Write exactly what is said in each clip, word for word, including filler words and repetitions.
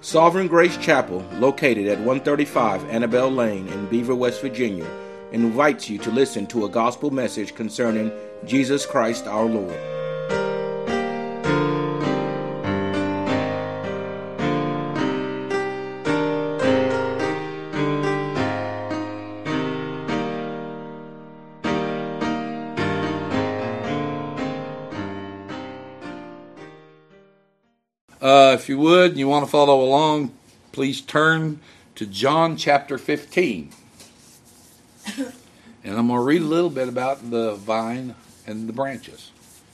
Sovereign Grace Chapel, located at one thirty-five Annabelle Lane in Beaver, West Virginia, invites you to listen to a gospel message concerning Jesus Christ our Lord. Uh, if you would, and you want to follow along, please turn to John chapter fifteen. And I'm going to read a little bit about the vine and the branches.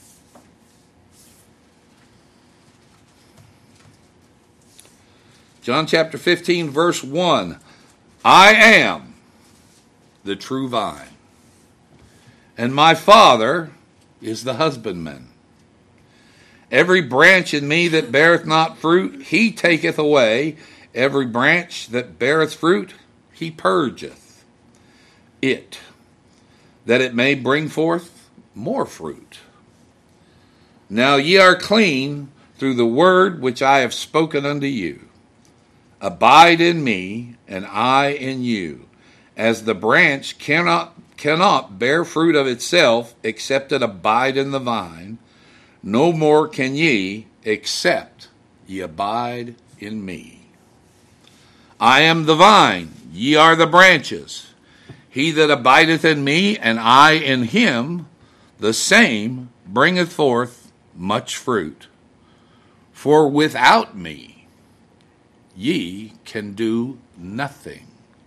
John chapter fifteen, verse one. I am the true vine, and my Father is the husbandman. Every branch in me that beareth not fruit, he taketh away. Every branch that beareth fruit, he purgeth it, that it may bring forth more fruit. Now ye are clean through the word which I have spoken unto you. Abide in me, and I in you. As the branch cannot, cannot bear fruit of itself, except it abide in the vine, no more can ye, except ye abide in me. I am the vine, ye are the branches. He that abideth in me, and I in him, the same bringeth forth much fruit. For without me ye can do nothing.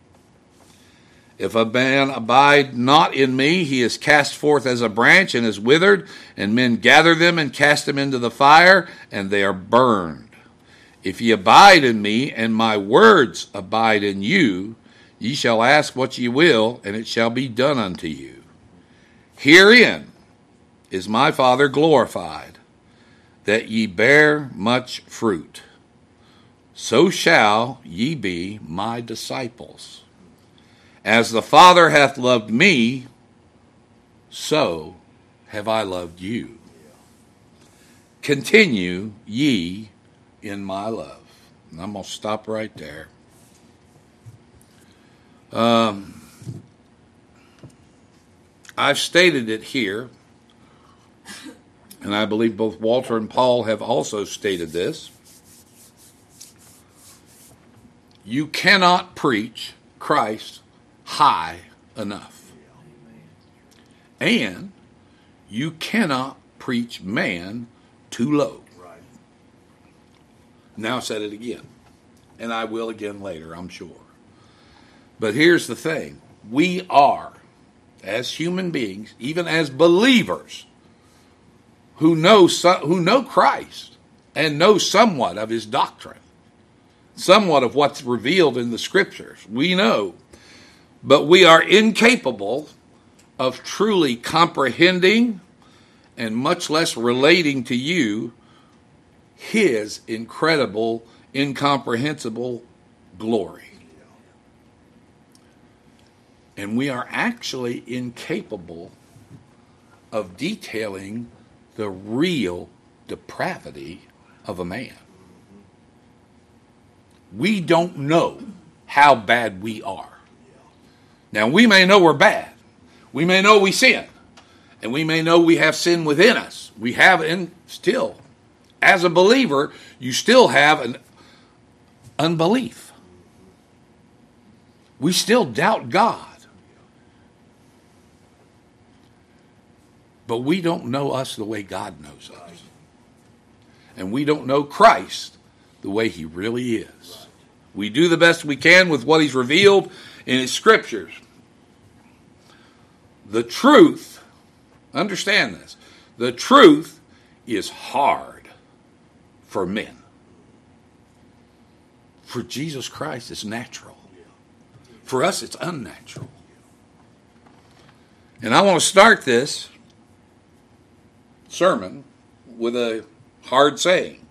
If a man abide not in me, he is cast forth as a branch and is withered, and men gather them and cast them into the fire, and they are burned. If ye abide in me, and my words abide in you, ye shall ask what ye will, and it shall be done unto you. Herein is my Father glorified, that ye bear much fruit. So shall ye be my disciples. As the Father hath loved me, so have I loved you. Continue ye in my love. And I'm going to stop right there. Um, I've stated it here, and I believe both Walter and Paul have also stated this. You cannot preach Christ high enough. And you cannot preach man too low. Right. Now I said it again. And I will again later, I'm sure. But here's the thing. We are, as human beings, even as believers, who know, who know Christ and know somewhat of his doctrine, somewhat of what's revealed in the scriptures. We know. But we are incapable of truly comprehending and much less relating to you his incredible, incomprehensible glory. And we are actually incapable of detailing the real depravity of a man. We don't know how bad we are. Now, we may know we're bad. We may know we sin. And we may know we have sin within us. We have, and still, as a believer, you still have an unbelief. We still doubt God. But we don't know us the way God knows us. And we don't know Christ the way he really is. We do the best we can with what he's revealed in his scriptures. The truth, understand this, the truth is hard for men. For Jesus Christ, it's natural. For us, it's unnatural. And I want to start this sermon with a hard saying.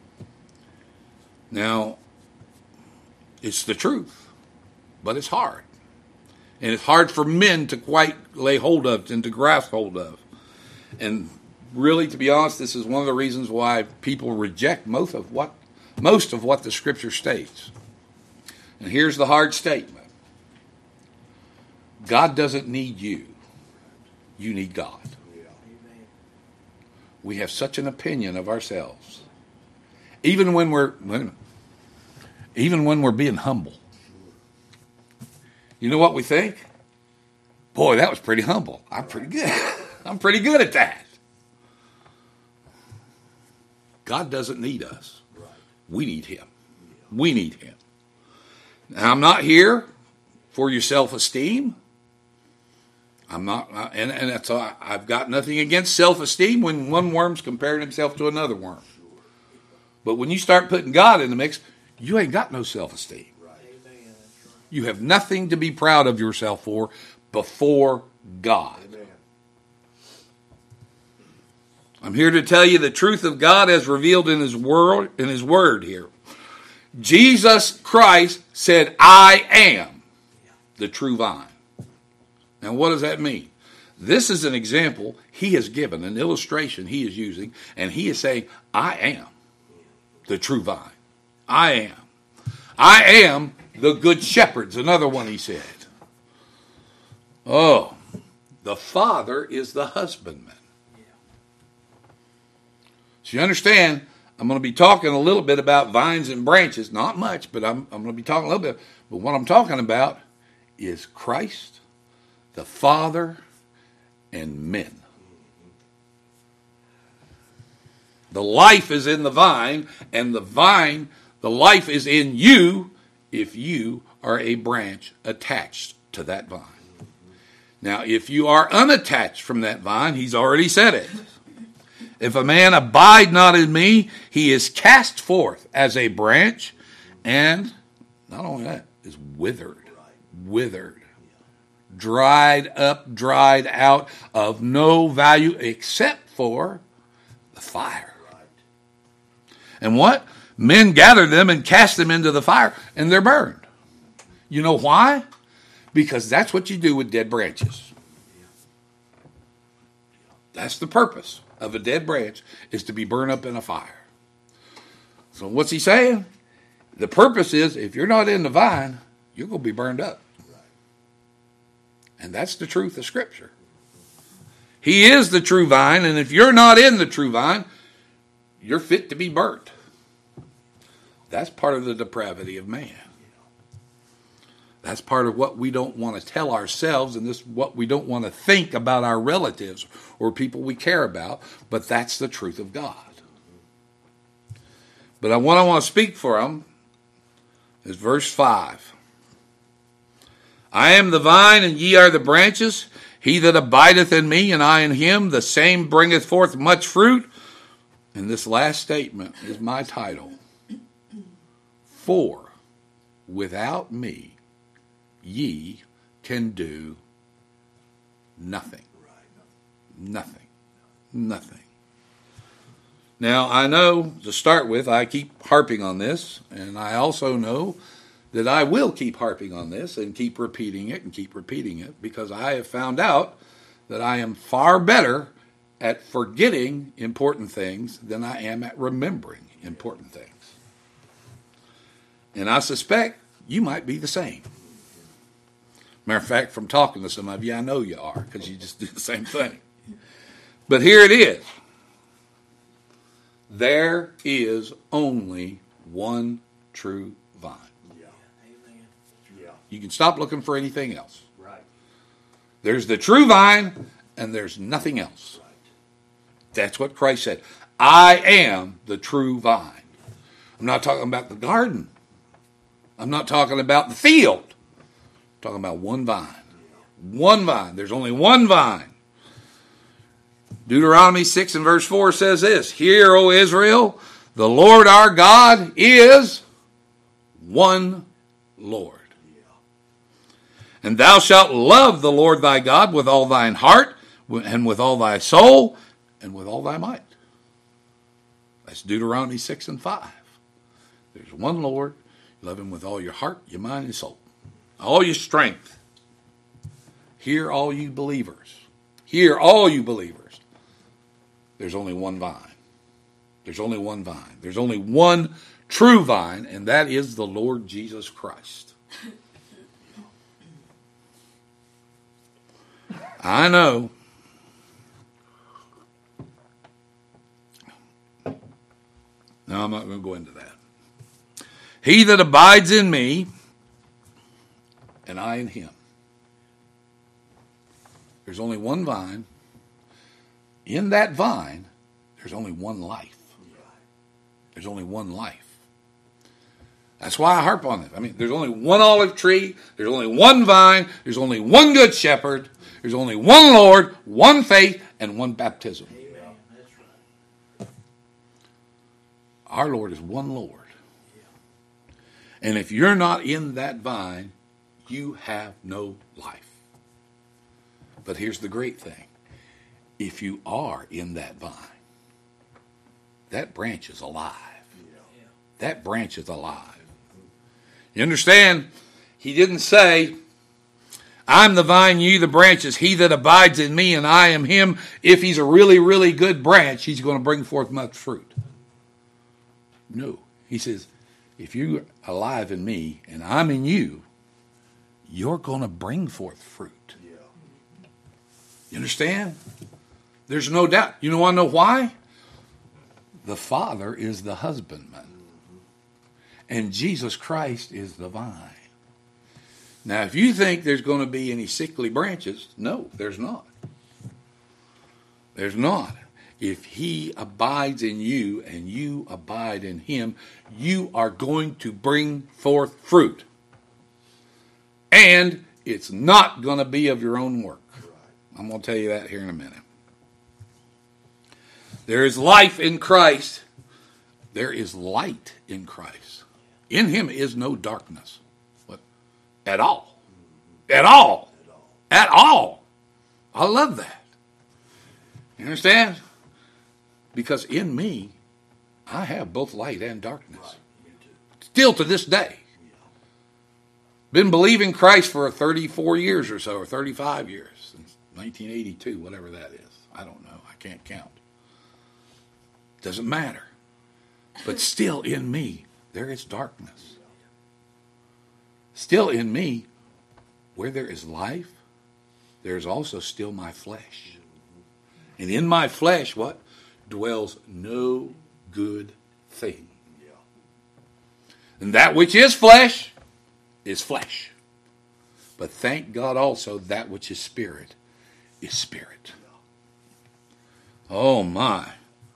Now, it's the truth, but it's hard. And it's hard for men to quite lay hold of and to grasp hold of. And really, to be honest, this is one of the reasons why people reject most of what most of what the Scripture states. And here's the hard statement. God doesn't need you. You need God. We have such an opinion of ourselves. Even when we're even when we're being humble. You know what we think? Boy, that was pretty humble. I'm pretty good. I'm pretty good at that. God doesn't need us. We need him. We need him. Now, I'm not here for your self-esteem. I'm not, and, and that's all, I've got nothing against self-esteem when one worm's comparing himself to another worm. But when you start putting God in the mix, you ain't got no self-esteem. You have nothing to be proud of yourself for before God. I'm here to tell you the truth of God as revealed in His word, in His word here. Jesus Christ said, I am the true vine. Now, what does that mean? This is an example he has given, an illustration he is using, and he is saying, I am the true vine. I am. I am the good shepherd, another one he said. Oh, the Father is the husbandman. So you understand, I'm going to be talking a little bit about vines and branches. Not much, but I'm, I'm going to be talking a little bit. But what I'm talking about is Christ, the Father, and men. The life is in the vine, and the vine, the life is in you if you are a branch attached to that vine. Now, if you are unattached from that vine, he's already said it. If a man abide not in me, he is cast forth as a branch, and not only that, is withered, withered, dried up, dried out, of no value except for the fire. And what? Men gather them and cast them into the fire, and they're burned. You know why? Because that's what you do with dead branches. That's the purpose of a dead branch, is to be burned up in a fire. So what's he saying? The purpose is, if you're not in the vine, you're going to be burned up. And that's the truth of Scripture. He is the true vine, and if you're not in the true vine, you're fit to be burnt. That's part of the depravity of man. That's part of what we don't want to tell ourselves, and this what we don't want to think about our relatives or people we care about, but that's the truth of God. But what I want to speak for them is verse five. I am the vine, and ye are the branches. He that abideth in me, and I in him, the same bringeth forth much fruit. And this last statement is my title. For without me, ye can do nothing. Nothing. Nothing. Now, I know, to start with, I keep harping on this, and I also know that I will keep harping on this and keep repeating it and keep repeating it, because I have found out that I am far better at forgetting important things than I am at remembering important things. And I suspect you might be the same. Matter of fact, from talking to some of you, I know you are, because you just do the same thing. But here it is. There is only one true vine. Yeah. Amen. Yeah. You can stop looking for anything else. Right. There's the true vine, and there's nothing else. Right. That's what Christ said. I am the true vine. I'm not talking about the garden. I'm not talking about the field. I'm talking about one vine. One vine. There's only one vine. Deuteronomy six and verse four says this, Hear, O Israel, the Lord our God is one Lord. And thou shalt love the Lord thy God with all thine heart, and with all thy soul, and with all thy might. That's Deuteronomy six and five. There's one Lord. Love him with all your heart, your mind, and soul. All your strength. Hear, all you believers. Hear, all you believers. There's only one vine. There's only one vine. There's only one true vine, and that is the Lord Jesus Christ. I know no, I'm not going to go into that. He that abides in me, and I in him. There's only one vine. In that vine, there's only one life. There's only one life. That's why I harp on it. I mean, there's only one olive tree. There's only one vine. There's only one good shepherd. There's only one Lord, one faith, and one baptism. Amen. That's right. Our Lord is one Lord. And if you're not in that vine, you have no life. But here's the great thing. If you are in that vine, that branch is alive. Yeah. That branch is alive. You understand? He didn't say, I'm the vine, you the branches. He that abides in me and I am him. If he's a really, really good branch, he's going to bring forth much fruit. No. He says, if you're alive in me and I'm in you, you're going to bring forth fruit. Yeah. You understand? There's no doubt. You want to know why? The Father is the husbandman. And Jesus Christ is the vine. Now, if you think there's going to be any sickly branches, no, there's not. There's not. If he abides in you and you abide in him, you are going to bring forth fruit. And it's not going to be of your own work. I'm going to tell you that here in a minute. There is life in Christ. There is light in Christ. In him is no darkness. What? At all. At all. At all. I love that. You understand? Because in me, I have both light and darkness. Still to this day. Been believing Christ for thirty-four years or so, or thirty-five years, since nineteen eighty-two, whatever that is. I don't know. I can't count. Doesn't matter. But still in me, there is darkness. Still in me, where there is life, there is also still my flesh. And in my flesh, what? Dwells no good thing. And that which is flesh is flesh. But thank God also that which is spirit is spirit. Oh my.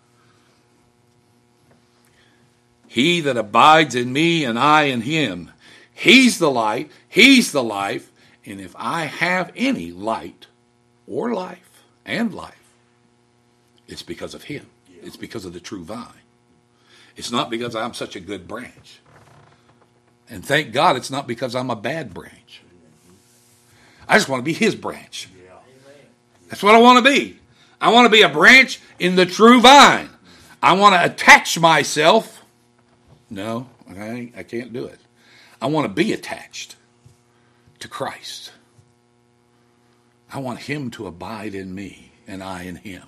He that abides in me and I in him, he's the light, he's the life, and if I have any light or life and life, it's because of him. It's because of the true vine. It's not because I'm such a good branch. And thank God it's not because I'm a bad branch. I just want to be his branch. That's what I want to be. I want to be a branch in the true vine. I want to attach myself. No, I, I can't do it. I want to be attached to Christ. I want him to abide in me and I in him.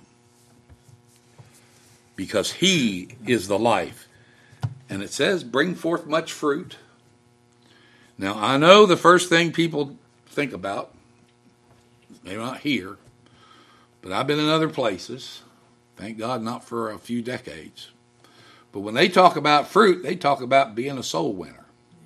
Because he is the life. And it says, bring forth much fruit. Now, I know the first thing people think about, maybe not here, but I've been in other places. Thank God not for a few decades. But when they talk about fruit, they talk about being a soul winner.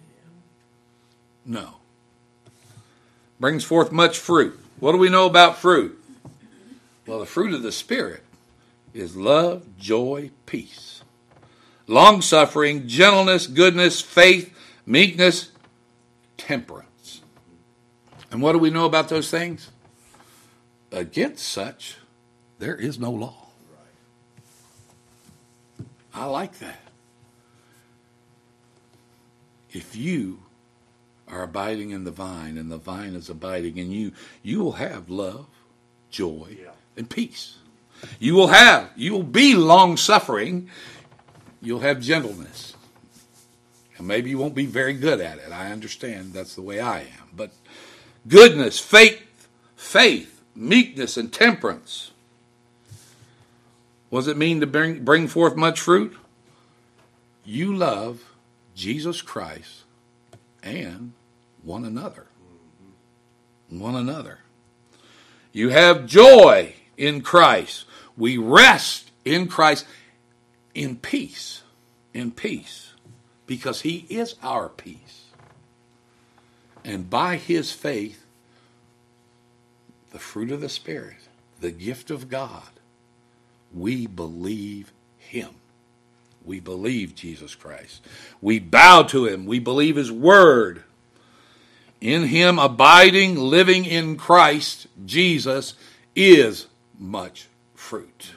No. Brings forth much fruit. What do we know about fruit? Well, the fruit of the Spirit is love, joy, peace, long-suffering, gentleness, goodness, faith, meekness, temperance. And what do we know about those things? Against such, there is no law. I like that. If you are abiding in the vine and the vine is abiding in you, you will have love, joy, yeah. and peace. You will have, you will be long-suffering. You'll have gentleness. And maybe you won't be very good at it. I understand that's the way I am. But goodness, faith, faith, meekness, and temperance. What does it mean to bring, bring forth much fruit? you love Jesus Christ and one another. One another. You have joy in Christ. We rest in Christ in peace. In peace. Because he is our peace. And by his faith, the fruit of the Spirit, the gift of God, we believe him. We believe Jesus Christ. We bow to him. We believe his word. In him abiding, living in Christ Jesus is much fruit.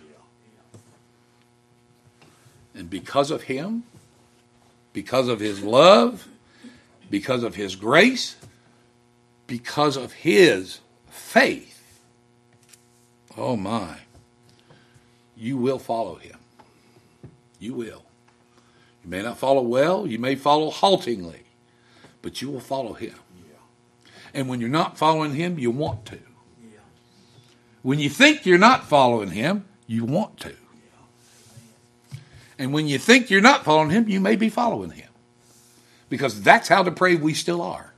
And because of him, because of his love, because of his grace, because of his faith, oh my, you will follow him. You will. You may not follow well, you may follow haltingly, but you will follow him. And when you're not following him, you want to. Yeah. When you think you're not following him, you want to. Yeah. And when you think you're not following him, you may be following him. Because that's how depraved we still are.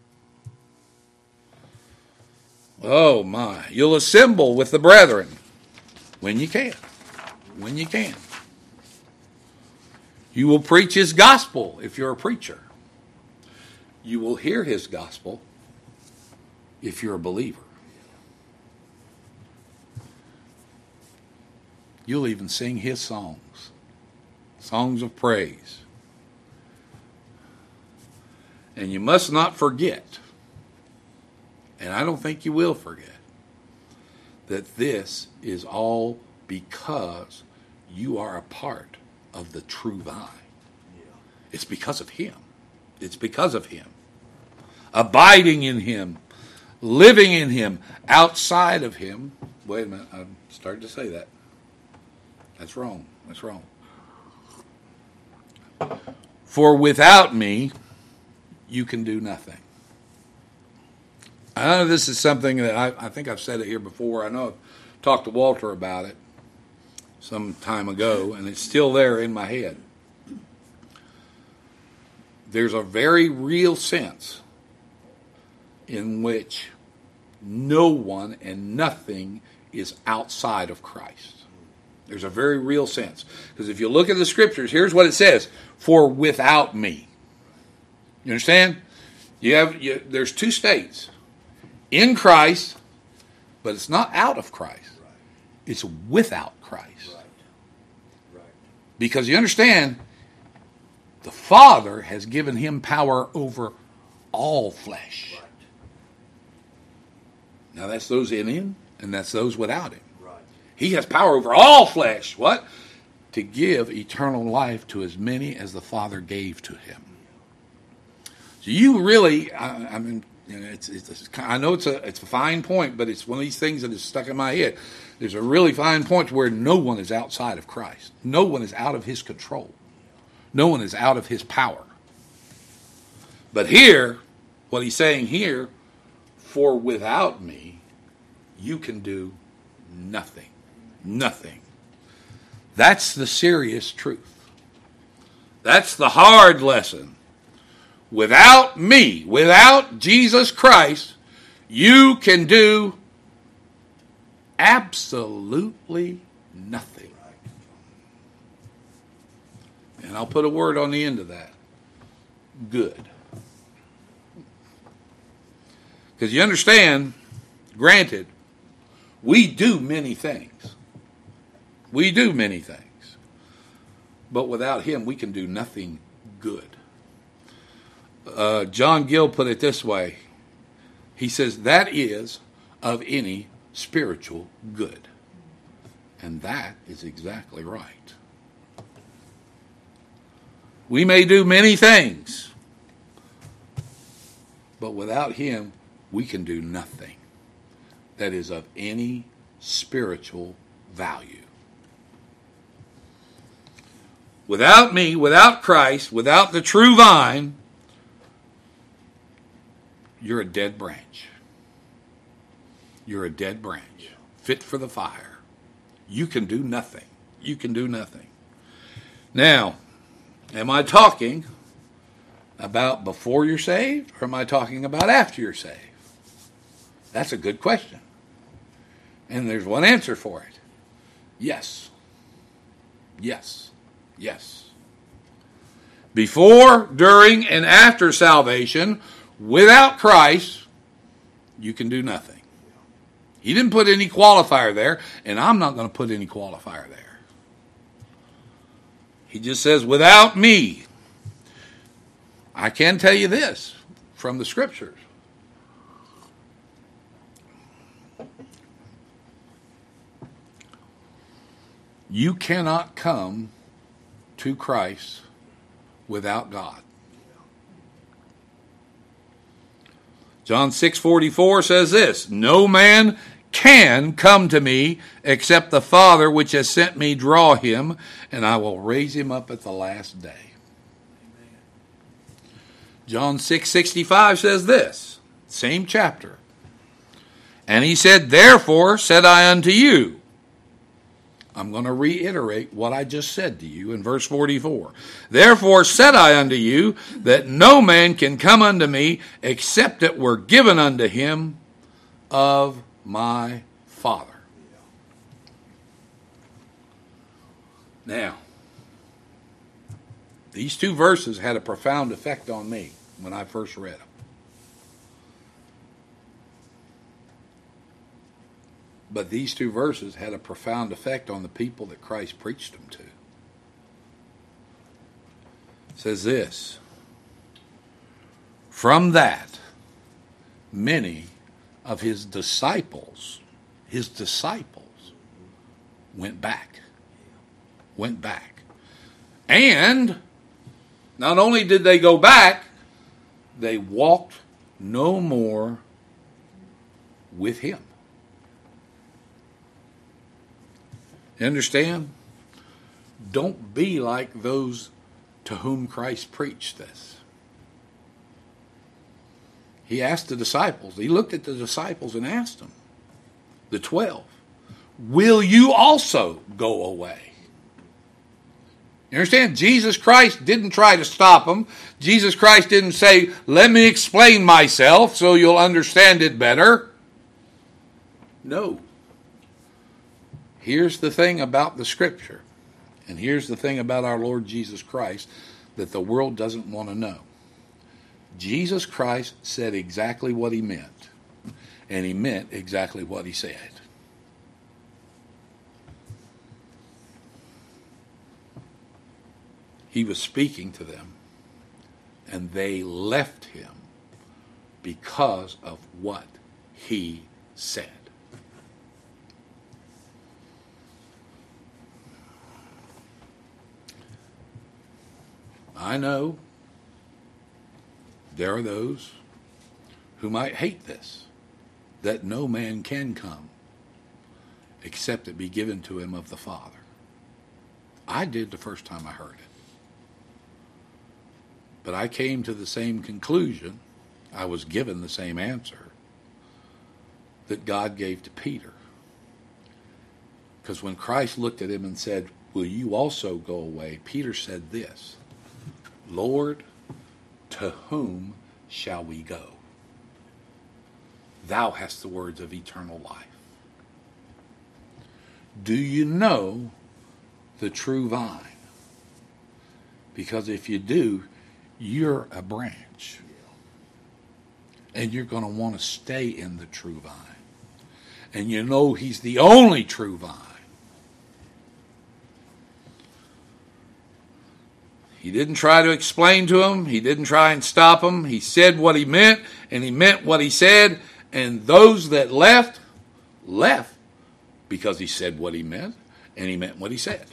Oh my. You'll assemble with the brethren when you can. When you can. You will preach his gospel if you're a preacher. You will hear his gospel if you're a believer. You'll even sing his songs. Songs of praise. And you must not forget, and I don't think you will forget, that this is all because you are a part of the true vine. It's because of him. It's because of him. Abiding in him. Living in him, outside of him. Wait a minute, I started to say that. That's wrong. That's wrong. For without me, you can do nothing. I know this is something that I, I think I've said it here before. I know I've talked to Walter about it some time ago, and it's still there in my head. There's a very real sense in which no one and nothing is outside of Christ. There's a very real sense. Because if you look at the scriptures, here's what it says. For without me. You understand? You have you, there's two states. In Christ, but it's not out of Christ. It's without Christ. Because you understand, the Father has given him power over all flesh. Now that's those in him, and that's those without him. Right. He has power over all flesh. What? To give eternal life to as many as the Father gave to him. So you really, I, I mean, you know, it's, it's, it's, I know it's a it's a fine point, but it's one of these things that is stuck in my head. There's a really fine point where no one is outside of Christ. No one is out of his control. No one is out of his power. But here, what he's saying here, for without me, you can do nothing. Nothing. That's the serious truth. That's the hard lesson. Without me, without Jesus Christ, you can do absolutely nothing. And I'll put a word on the end of that. Good. Because you understand, granted, we do many things. We do many things. But without him, we can do nothing good. Uh, John Gill put it this way. He says, that is of any spiritual good. And that is exactly right. We may do many things, but without him, we can do nothing that is of any spiritual value. Without me, without Christ, without the true vine, you're a dead branch. You're a dead branch, fit for the fire. You can do nothing. You can do nothing. Now, Am I talking about before you're saved, or am I talking about after you're saved? That's a good question. And there's one answer for it. Yes. Yes. Yes. Before, during, and after salvation, without Christ, you can do nothing. He didn't put any qualifier there, and I'm not going to put any qualifier there. He just says, without me. I can tell you this from the Scriptures. You cannot come to Christ without God. John six forty-four says this, no man can come to me except the Father which has sent me draw him, and I will raise him up at the last day. Amen. John six sixty-five says this, same chapter. And he said, therefore said I unto you. I'm going to reiterate what I just said to you in verse forty-four. Therefore said I unto you, that no man can come unto me, except it were given unto him of my Father. Now, these two verses had a profound effect on me when I first read them. But these two verses had a profound effect on the people that Christ preached them to. It says this, from that, many of his disciples, his disciples, went back. Went back. And not only did they go back, they walked no more with him. You understand? Don't be like those to whom Christ preached this. He asked the disciples, he looked at the disciples and asked them, the twelve, will you also go away? You understand? Jesus Christ didn't try to stop them. Jesus Christ didn't say, let me explain myself so you'll understand it better. No. Here's the thing about the Scripture, and here's the thing about our Lord Jesus Christ that the world doesn't want to know. Jesus Christ said exactly what he meant, and he meant exactly what he said. He was speaking to them, and they left him because of what he said. I know there are those who might hate this, that no man can come except it be given to him of the Father. I did the first time I heard it. But I came to the same conclusion, I was given the same answer, that God gave to Peter. Because when Christ looked at him and said, will you also go away? Peter said this, Lord, to whom shall we go? Thou hast the words of eternal life. Do you know the true vine? Because if you do, you're a branch. And you're going to want to stay in the true vine. And you know he's the only true vine. He didn't try to explain to him. He didn't try and stop him. He said what he meant, and he meant what he said. And those that left, left because he said what he meant, and he meant what he said.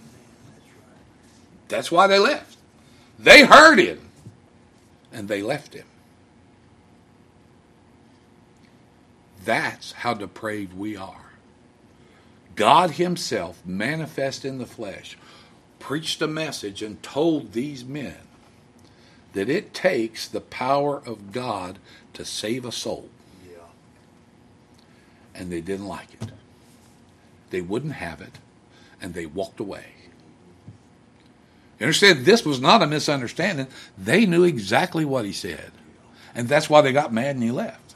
That's why they left. They heard him, and they left him. That's how depraved we are. God himself, manifest in the flesh, preached a message and told these men that it takes the power of God to save a soul. Yeah. And they didn't like it. They wouldn't have it, and they walked away. You understand? This was not a misunderstanding. They knew exactly what he said. And that's why they got mad and he left.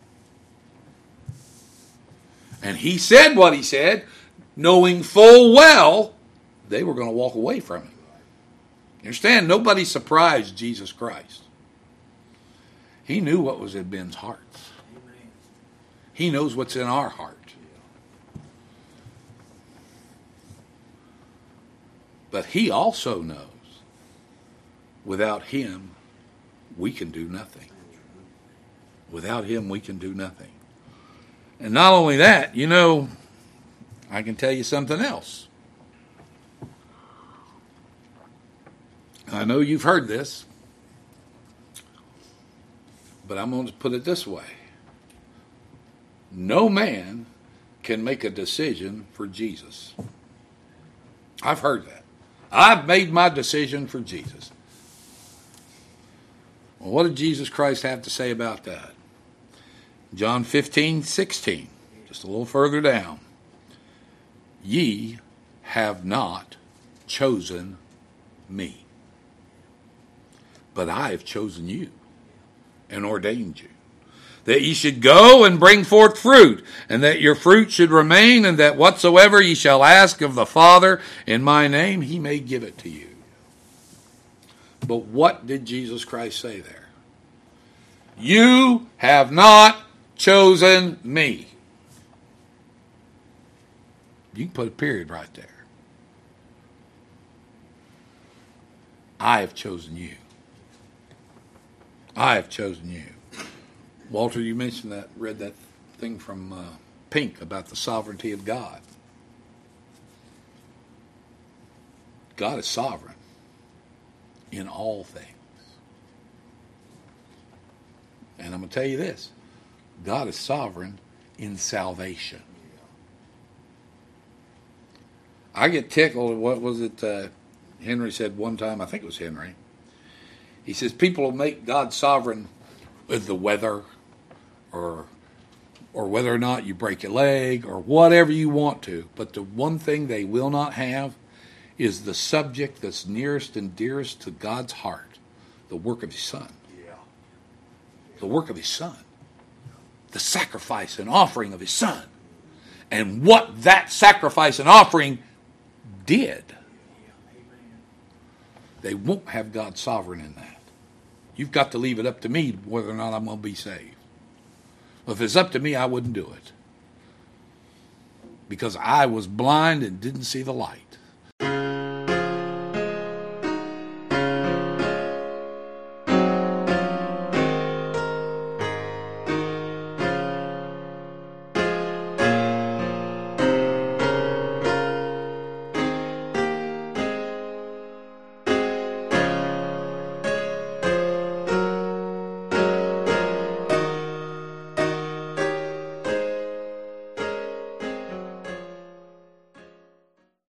And he said what he said, knowing full well they were going to walk away from him. You understand? Nobody surprised Jesus Christ. He knew what was in men's hearts. He knows what's in our heart. But he also knows without him we can do nothing. Without him we can do nothing. And not only that, you know, I can tell you something else. I know you've heard this, but I'm going to put it this way. No man can make a decision for Jesus. I've heard that. I've made my decision for Jesus. Well, what did Jesus Christ have to say about that? John fifteen, sixteen, just a little further down. Ye have not chosen me, but I have chosen you and ordained you, that ye should go and bring forth fruit, and that your fruit should remain, and that whatsoever ye shall ask of the Father in my name, he may give it to you. But what did Jesus Christ say there? You have not chosen me. You can put a period right there. I have chosen you. I have chosen you. Walter, you mentioned that, read that thing from uh, Pink about the sovereignty of God. God is sovereign in all things. And I'm going to tell you this. God is sovereign in salvation. I get tickled. What was it uh, Henry said one time? I think it was Henry. He says people will make God sovereign with the weather, or or whether or not you break a leg, or whatever you want to. But the one thing they will not have is the subject that's nearest and dearest to God's heart, the work of his Son. Yeah. The work of his Son. The sacrifice and offering of his Son. And what that sacrifice and offering did. They won't have God sovereign in that. You've got to leave it up to me whether or not I'm going to be saved. Well, if it's up to me, I wouldn't do it. Because I was blind and didn't see the light.